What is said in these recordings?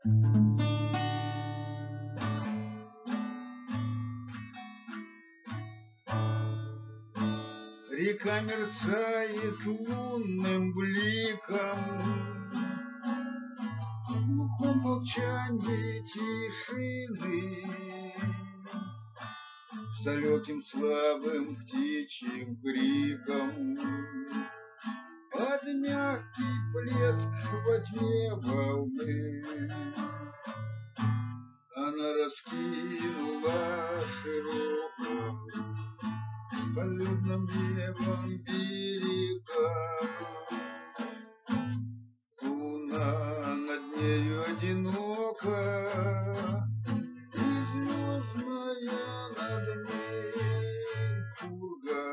Река мерцает лунным бликом, в глухом молчании тишины, с далеким слабым птичьим криком, под мягкий плеск во тьме волны. Она раскинула широко под людным небом берега. Луна над нею одинока, и звездная над ней пурга.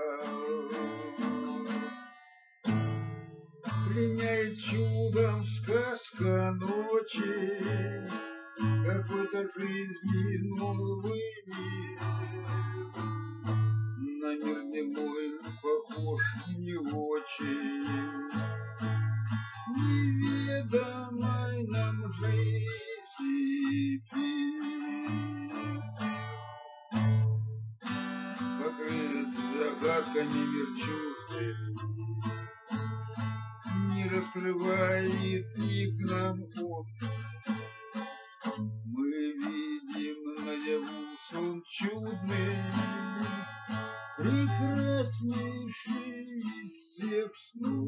Пленяет чудом сказка ночи, какой-то жизни новый мир. На мир немой похож не очень, неведомой нам жизни пир. Покрыт загадками мир чуждый, не раскрывает их нам он. Мы видим наяву сон чудный, прекраснейший из всех снов.